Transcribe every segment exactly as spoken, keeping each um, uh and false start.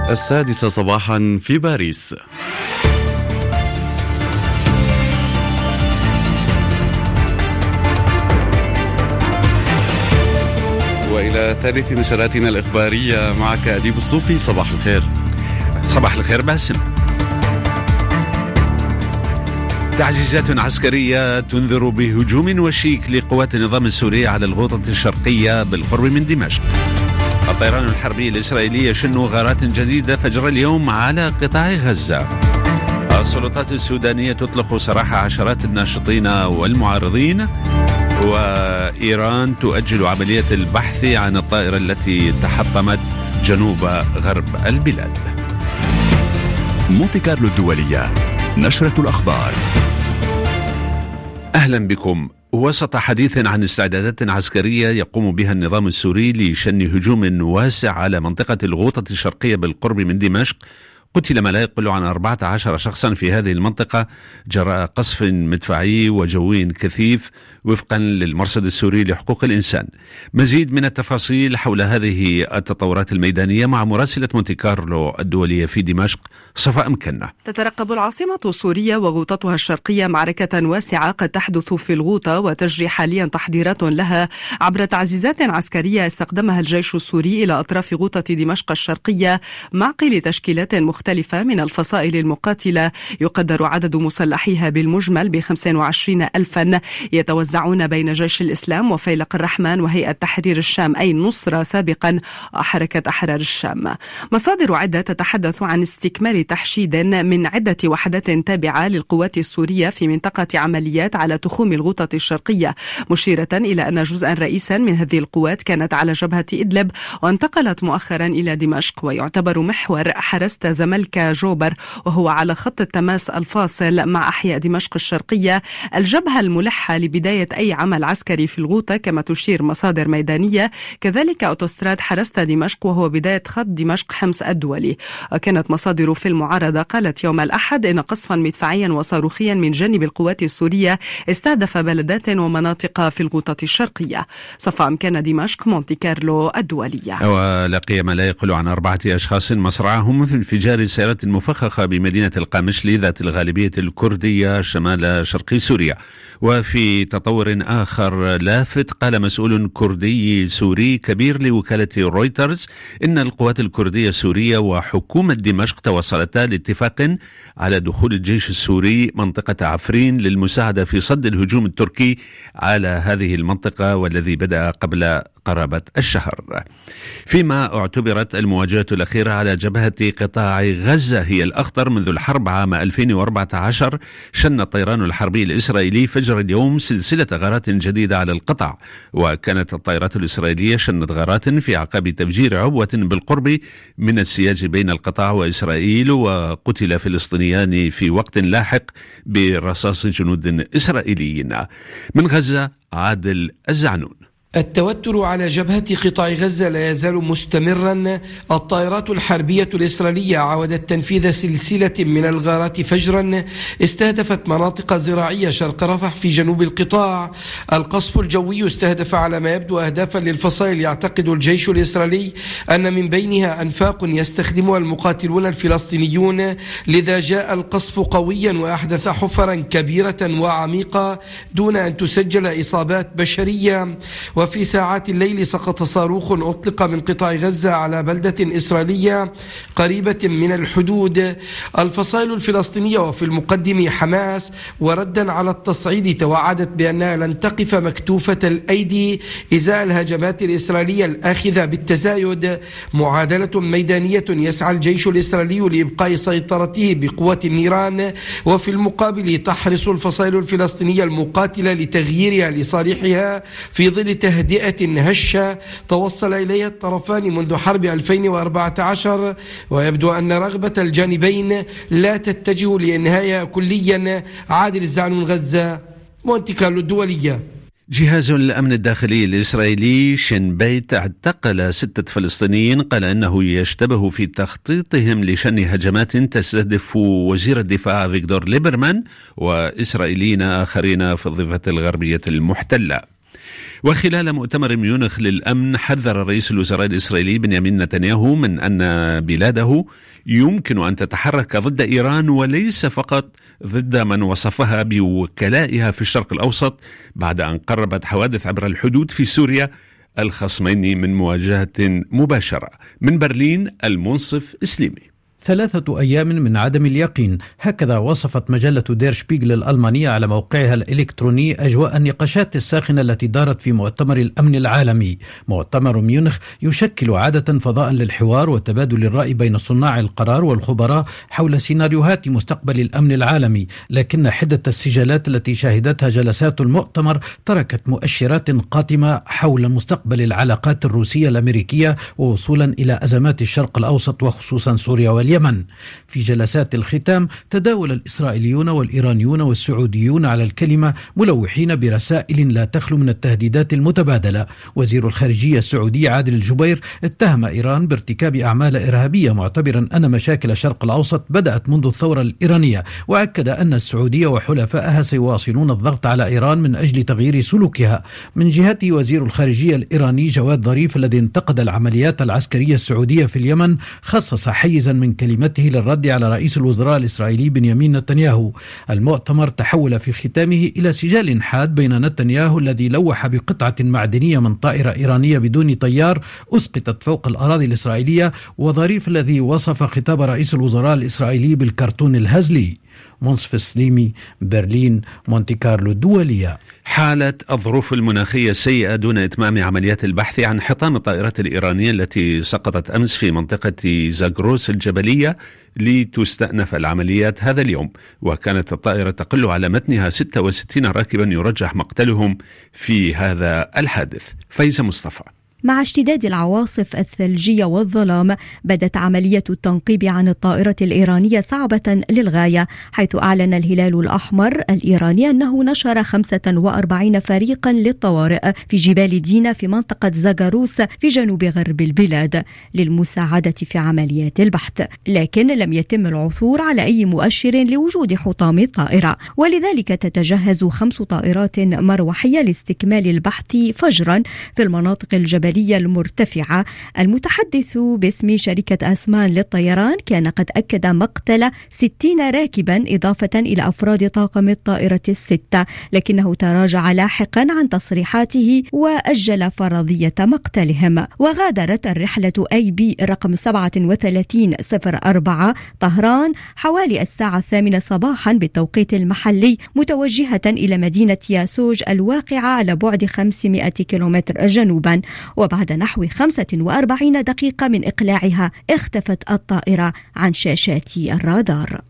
السادسة صباحا في باريس. وإلى ثالث نشراتنا الإخبارية معك أديب الصوفي. صباح الخير. صباح الخير باسم. تعزيزات عسكرية تنذر بهجوم وشيك لقوات النظام السوري على الغوطة الشرقية بالقرب من دمشق. الطيران الحربي الإسرائيلي يشن غارات جديدة فجر اليوم على قطاع غزة. السلطات السودانية تطلق سراح عشرات الناشطين والمعارضين. وإيران تؤجل عملية البحث عن الطائرة التي تحطمت جنوب غرب البلاد. مونتي كارلو الدولية، نشرة الأخبار. أهلا بكم. وسط حديث عن استعدادات عسكرية يقوم بها النظام السوري لشن هجوم واسع على منطقة الغوطة الشرقية بالقرب من دمشق، قتل ما لا يقل عن أربعة عشر شخصا في هذه المنطقة جراء قصف مدفعي وجوي كثيف وفقا للمرصد السوري لحقوق الإنسان. مزيد من التفاصيل حول هذه التطورات الميدانية مع مراسلة مونتي كارلو الدولية في دمشق صفاء مكنة. تترقب العاصمة السورية وغوطتها الشرقية معركة واسعة قد تحدث في الغوطة، وتجري حاليا تحضيرات لها عبر تعزيزات عسكرية استخدمها الجيش السوري إلى أطراف غوطة دمشق الشرقية مع قيل تشكيلات مختلفة من الفصائل المقاتلة. يقدر عدد مسلحيها بالمجمل ب خمسة وعشرين ألفا، يتوزعون بين جيش الإسلام وفيلق الرحمن وهيئة تحرير الشام أي النصرة سابقا وحركة أحرار الشام. مصادر عدة تتحدث عن استكمال تحشيد من عدة وحدات تابعة للقوات السورية في منطقة عمليات على تخوم الغوطة الشرقية، مشيرة إلى أن جزءا رئيسا من هذه القوات كانت على جبهة إدلب وانتقلت مؤخرا إلى دمشق. ويعتبر محور حرست زملكا جوبر وهو على خط التماس الفاصل مع أحياء دمشق الشرقية الجبهة الملحة لبداية أي عمل عسكري في الغوطة كما تشير مصادر ميدانية. كذلك أوتوستراد حرست دمشق وهو بداية خط دمشق حمص الدولي. كانت مصادر في المعارضة قالت يوم الأحد إن قصفا مدفعيا وصاروخيا من جانب القوات السورية استهدف بلدات ومناطق في الغوطة الشرقية. صفاء كان دمشق، مونتي كارلو الدولية. ولقي ما لا يقل عن أربعة أشخاص مصرعهم في انفجار سيارة مفخخة بمدينة القامشلي ذات الغالبية الكردية شمال شرق سوريا. وفي تطور آخر لافت، قال مسؤول كردي سوري كبير لوكالة رويترز إن القوات الكردية السورية وحكومة دمشق توصلتا لاتفاق على دخول الجيش السوري منطقة عفرين للمساعدة في صد الهجوم التركي على هذه المنطقة والذي بدأ قبل قرابة الشهر. فيما اعتبرت المواجهة الأخيرة على جبهة قطاع غزة هي الأخطر منذ الحرب عام ألفين وأربعة عشر، شن الطيران الحربي الإسرائيلي فجر اليوم سلسلة غارات جديدة على القطاع. وكانت الطائرات الإسرائيلية شنت غارات في أعقاب تفجير عبوة بالقرب من السياج بين القطاع وإسرائيل، وقتل فلسطينيان في وقت لاحق برصاص جنود إسرائيليين. من غزة عادل الزعنون. التوتر على جبهة قطاع غزة لا يزال مستمرا. الطائرات الحربية الإسرائيلية عاودت تنفيذ سلسلة من الغارات فجرا استهدفت مناطق زراعية شرق رفح في جنوب القطاع. القصف الجوي استهدف على ما يبدو أهدافا للفصائل يعتقد الجيش الإسرائيلي أن من بينها أنفاق يستخدمها المقاتلون الفلسطينيون، لذا جاء القصف قويا وأحدث حفرا كبيرة وعميقة دون أن تسجل إصابات بشرية. وفي ساعات الليل سقط صاروخ أطلق من قطاع غزة على بلدة إسرائيلية قريبة من الحدود. الفصائل الفلسطينية وفي المقدم حماس وردا على التصعيد توعدت بأنها لن تقف مكتوفة الأيدي إزاء الهجمات الإسرائيلية الآخذة بالتزايد. معادلة ميدانية يسعى الجيش الإسرائيلي لإبقاء سيطرته بقوة النيران، وفي المقابل تحرص الفصائل الفلسطينية المقاتلة لتغييرها لصالحها في ظل تهدئة هشة توصل إليها الطرفان منذ حرب ألفين وأربعة عشر، ويبدو أن رغبة الجانبين لا تتجه لإنهاء كليا. عادل الزعنون، غزة، مونتي كارلو الدولية. جهاز الأمن الداخلي الإسرائيلي شين بيت اعتقل ستة فلسطينيين قال أنه يشتبه في تخطيطهم لشن هجمات تستهدف وزير الدفاع فيكتور ليبرمان وإسرائيليين آخرين في الضفة الغربية المحتلة. وخلال مؤتمر ميونخ للأمن حذر رئيس الوزراء الإسرائيلي بنيامين نتنياهو من أن بلاده يمكن أن تتحرك ضد إيران وليس فقط ضد من وصفها بوكلائها في الشرق الأوسط، بعد أن قربت حوادث عبر الحدود في سوريا الخصمين من مواجهة مباشرة. من برلين المنصف إسليمي. ثلاثة أيام من عدم اليقين، هكذا وصفت مجلة دير شبيغل الألمانية على موقعها الإلكتروني أجواء النقاشات الساخنة التي دارت في مؤتمر الأمن العالمي. مؤتمر ميونخ يشكل عادة فضاء للحوار وتبادل الرأي بين صناع القرار والخبراء حول سيناريوهات مستقبل الأمن العالمي، لكن حدة السجالات التي شهدتها جلسات المؤتمر تركت مؤشرات قاتمة حول مستقبل العلاقات الروسية الأمريكية ووصولا إلى أزمات الشرق الأوسط وخصوصا سوريا واليمن. اليمن. في جلسات الختام تداول الإسرائيليون والإيرانيون والسعوديون على الكلمة ملوحين برسائل لا تخلو من التهديدات المتبادلة. وزير الخارجية السعودي عادل الجبير اتهم إيران بارتكاب أعمال إرهابية، معتبرا أن مشاكل الشرق الأوسط بدأت منذ الثورة الإيرانية، وأكد أن السعودية وحلفائها سيواصلون الضغط على إيران من أجل تغيير سلوكها. من جهته وزير الخارجية الإيراني جواد ظريف الذي انتقد العمليات العسكرية السعودية في اليمن خصص حيزا من كلمته للرد على رئيس الوزراء الإسرائيلي بنيامين نتنياهو. المؤتمر تحول في ختامه إلى سجال حاد بين نتنياهو الذي لوح بقطعة معدنية من طائرة إيرانية بدون طيار أسقطت فوق الأراضي الإسرائيلية، وظريف الذي وصف خطاب رئيس الوزراء الإسرائيلي بالكرتون الهزلي. منصف سليمي، برلين، مونتي كارلو الدولية. حالة الظروف المناخية السيئة دون إتمام عمليات البحث عن حطام الطائرات الإيرانية التي سقطت أمس في منطقة زاغروس الجبلية لتستأنف العمليات هذا اليوم، وكانت الطائرة تقل على متنها ستة وستين راكبا يرجح مقتلهم في هذا الحادث. فايزة مصطفى. مع اشتداد العواصف الثلجية والظلام بدت عملية التنقيب عن الطائرة الإيرانية صعبة للغاية، حيث أعلن الهلال الأحمر الإيراني أنه نشر خمسة وأربعين فريقا للطوارئ في جبال دينا في منطقة زاغروس في جنوب غرب البلاد للمساعدة في عمليات البحث، لكن لم يتم العثور على أي مؤشر لوجود حطام الطائرة، ولذلك تتجهز خمس طائرات مروحية لاستكمال البحث فجرا في المناطق الجبلية المرتفعة. المتحدث باسم شركة أسمان للطيران كان قد أكد مقتل ستين راكبا إضافة إلى أفراد طاقم الطائرة الستة، لكنه تراجع لاحقا عن تصريحاته وأجل فرضية مقتلهم. وغادرت الرحلة أي بي رقم سبعة وثلاثين صفر أربعة طهران حوالي الساعة الثامنة صباحا بالتوقيت المحلي، متوجهة إلى مدينة ياسوج الواقعة على بعد خمسمائة كيلومتر جنوبا، وبعد نحو خمسة وأربعين دقيقة من إقلاعها اختفت الطائرة عن شاشات الرادار.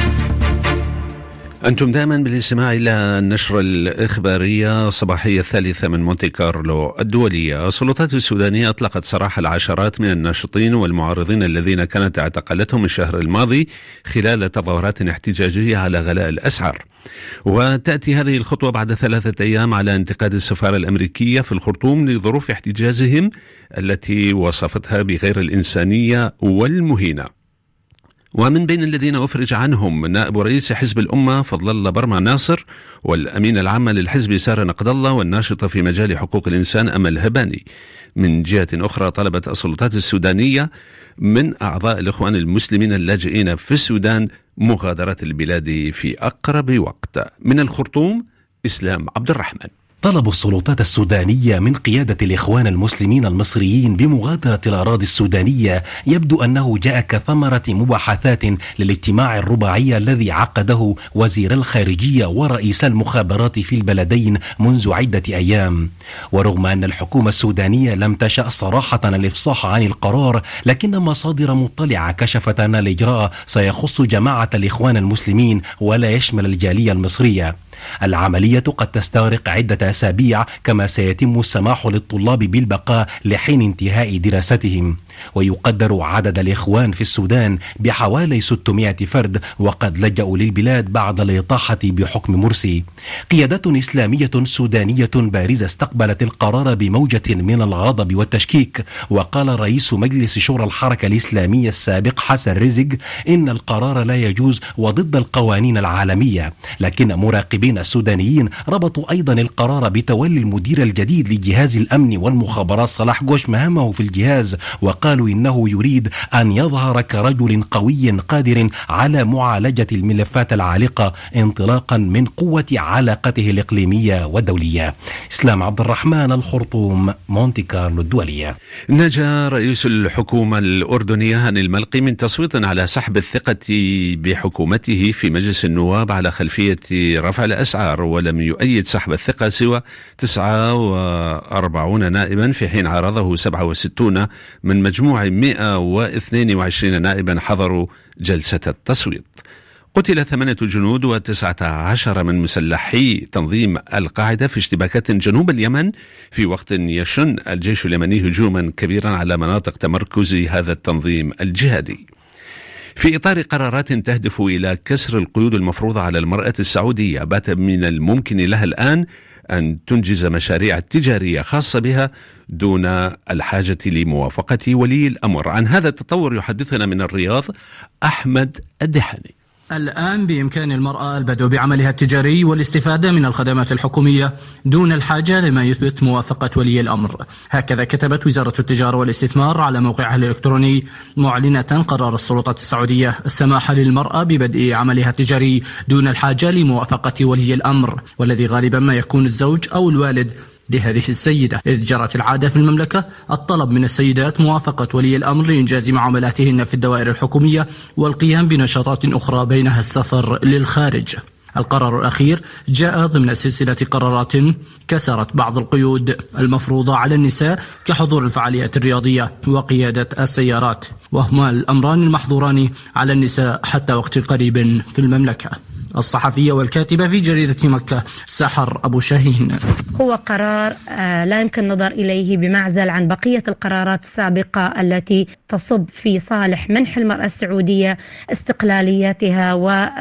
أنتم دائما بالاستماع إلى النشرة الإخبارية الصباحية الثالثة من مونتي كارلو الدولية. السلطات السودانية أطلقت سراح العشرات من الناشطين والمعارضين الذين كانت اعتقلتهم الشهر الماضي خلال تظاهرات احتجاجية على غلاء الأسعار، وتأتي هذه الخطوة بعد ثلاثة أيام على انتقاد السفارة الأمريكية في الخرطوم لظروف احتجازهم التي وصفتها بغير الإنسانية والمهينة. ومن بين الذين أفرج عنهم نائب رئيس حزب الأمة فضل الله برمع ناصر، والأمين العامة للحزب سارة نقد الله، والناشطة في مجال حقوق الإنسان أمل هباني. من جهة أخرى طلبت السلطات السودانية من أعضاء الإخوان المسلمين اللاجئين في السودان مغادرة البلاد في أقرب وقت. من الخرطوم إسلام عبد الرحمن. طلب السلطات السودانية من قيادة الإخوان المسلمين المصريين بمغادرة الأراضي السودانية يبدو أنه جاء كثمرة مباحثات للاجتماع الرباعي الذي عقده وزير الخارجية ورئيس المخابرات في البلدين منذ عدة أيام. ورغم أن الحكومة السودانية لم تشأ صراحة الإفصاح عن القرار، لكن مصادر مطلعة كشفت أن الإجراء سيخص جماعة الإخوان المسلمين ولا يشمل الجالية المصرية. العملية قد تستغرق عدة أسابيع، كما سيتم السماح للطلاب بالبقاء لحين انتهاء دراستهم. ويقدر عدد الإخوان في السودان بحوالي ستمائة فرد، وقد لجأوا للبلاد بعد الإطاحة بحكم مرسي. قيادة إسلامية سودانية بارزة استقبلت القرار بموجة من الغضب والتشكيك، وقال رئيس مجلس شورى الحركة الإسلامية السابق حسن رزق إن القرار لا يجوز وضد القوانين العالمية، لكن مراقبين المسؤولين السودانيين ربطوا أيضا القرار بتولي المدير الجديد لجهاز الأمن والمخابرات صلاح جوش مهامه في الجهاز، وقالوا إنه يريد أن يظهر كرجل قوي قادر على معالجة الملفات العالقة انطلاقا من قوة علاقته الإقليمية والدولية. إسلام عبد الرحمن، الخرطوم، مونتي كارلو الدولية. نجا رئيس الحكومة الأردنية هاني الملقي من تصويت على سحب الثقة بحكومته في مجلس النواب على خلفية رفع الأسعار، ولم يؤيد سحب الثقة سوى تسعة وأربعين نائبا، في حين عارضه سبعة وستين من مجموع مئة واثنين وعشرين نائبا حضروا جلسة التصويت. قتل ثمانية جنود وتسعة عشر من مسلحي تنظيم القاعدة في اشتباكات جنوب اليمن، في وقت يشن الجيش اليمني هجوما كبيرا على مناطق تمركز هذا التنظيم الجهادي. في إطار قرارات تهدف إلى كسر القيود المفروضة على المرأة السعودية، بات من الممكن لها الآن أن تنجز مشاريع تجارية خاصة بها دون الحاجة لموافقة ولي الأمر. عن هذا التطور يحدثنا من الرياض أحمد الدحاني. الآن بإمكان المرأة البدء بعملها التجاري والاستفادة من الخدمات الحكومية دون الحاجة لما يثبت موافقة ولي الأمر. هكذا كتبت وزارة التجارة والاستثمار على موقعها الإلكتروني، معلنة قرار السلطات السعودية السماح للمرأة ببدء عملها التجاري دون الحاجة لموافقة ولي الأمر، والذي غالبا ما يكون الزوج أو الوالد لهذه السيدة، إذ جرت العادة في المملكة الطلب من السيدات موافقة ولي الأمر لإنجاز معاملاتهن في الدوائر الحكومية والقيام بنشاطات أخرى بينها السفر للخارج. القرار الأخير جاء ضمن سلسلة قرارات كسرت بعض القيود المفروضة على النساء كحضور الفعاليات الرياضية وقيادة السيارات، وهما الأمران المحظوران على النساء حتى وقت قريب في المملكة. الصحفية والكاتبة في جريدة مكة سحر أبو شاهين. هو قرار لا يمكن النظر إليه بمعزل عن بقية القرارات السابقة التي تصب في صالح منح المرأة السعودية استقلاليتها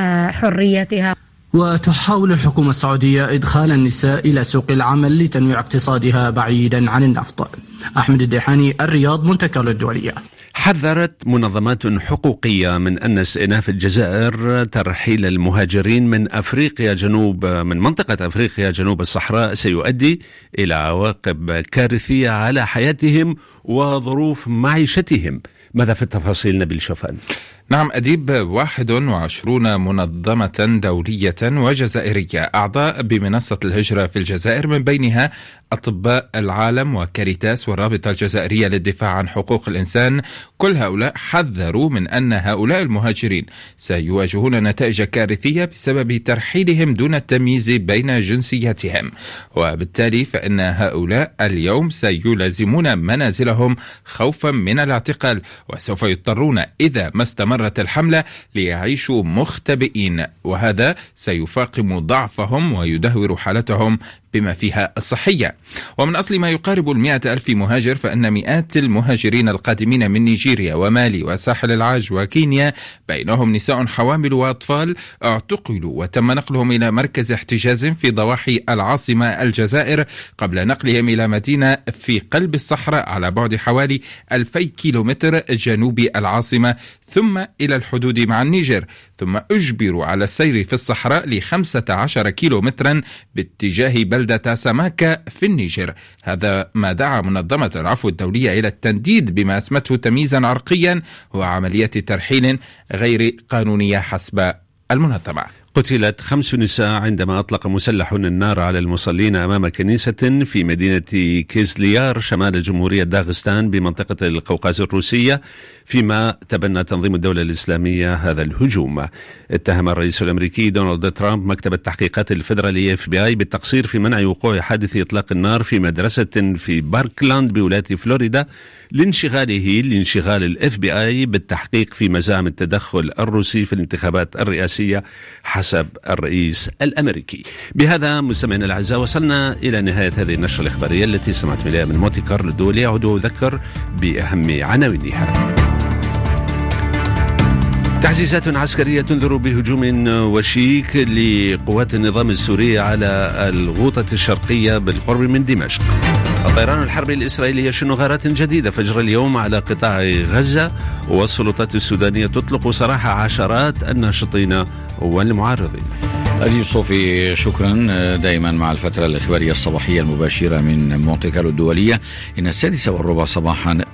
وحريتها. وتحاول الحكومة السعودية إدخال النساء إلى سوق العمل لتنويع اقتصادها بعيدا عن النفط. أحمد الدحاني، الرياض، مونتي كارلو الدولية. حذرت منظمات حقوقية من أن استئناف الجزائر ترحيل المهاجرين من أفريقيا جنوب من منطقة أفريقيا جنوب الصحراء سيؤدي إلى عواقب كارثية على حياتهم وظروف معيشتهم. ماذا في التفاصيل نبيل شوفان؟ نعم أديب، واحد وعشرون منظمة دولية وجزائرية أعضاء بمنصة الهجرة في الجزائر، من بينها أطباء العالم وكاريتاس والرابطة الجزائرية للدفاع عن حقوق الإنسان، كل هؤلاء حذروا من أن هؤلاء المهاجرين سيواجهون نتائج كارثية بسبب ترحيلهم دون التمييز بين جنسياتهم، وبالتالي فإن هؤلاء اليوم سيلازمون منازلهم خوفا من الاعتقال، وسوف يضطرون إذا ما استمر الحملة ليعيشوا مختبئين، وهذا سيفاقم ضعفهم ويدهور حالتهم بما فيها الصحية. ومن أصل ما يقارب المئة ألف مهاجر، فإن مئات المهاجرين القادمين من نيجيريا ومالي وساحل العاج وكينيا، بينهم نساء حوامل وأطفال، اعتقلوا وتم نقلهم إلى مركز احتجاز في ضواحي العاصمة الجزائر، قبل نقلهم إلى مدينة في قلب الصحراء على بعد حوالي ألفي كيلومتر جنوب العاصمة، ثم إلى الحدود مع النيجر، ثم أجبروا على السير في الصحراء لخمسة عشر كيلومترا باتجاه بلدة سماكة في النيجر. هذا ما دعا منظمة العفو الدولية إلى التنديد بما اسمته تمييزا عرقيا وعملية ترحيل غير قانونية حسب المنظمة. قتلت خمس نساء عندما أطلق مسلح النار على المصلين أمام كنيسة في مدينة كيزليار شمال جمهورية داغستان بمنطقة القوقاز الروسية، فيما تبنى تنظيم الدولة الإسلامية هذا الهجوم. اتهم الرئيس الأمريكي دونالد ترامب مكتب التحقيقات الفيدرالية اف بي اي بالتقصير في منع وقوع حادث إطلاق النار في مدرسة في باركلاند بولاية فلوريدا لانشغاله لانشغال الاف بي اي بالتحقيق في مزاعم التدخل الروسي في الانتخابات الرئاسية حسب الرئيس الأمريكي. بهذا مستمعينا الأعزاء وصلنا إلى نهاية هذه النشرة الإخبارية التي سمعت إليها من مونتي كارلو الدولي. أعود وأذكر بأهم عناوينها. تعزيزات عسكرية تنذر بهجوم وشيك لقوات النظام السوري على الغوطة الشرقية بالقرب من دمشق. الطيران الحربي الإسرائيلي يشن غارات جديدة فجر اليوم على قطاع غزة، والسلطات السودانية تطلق سراح عشرات الناشطين والمعارضين. أديب صوفي شكرا. دائما مع الفترة الإخبارية الصباحية المباشرة من مونتي كارلو الدولية. إن السادسة والربع صباحا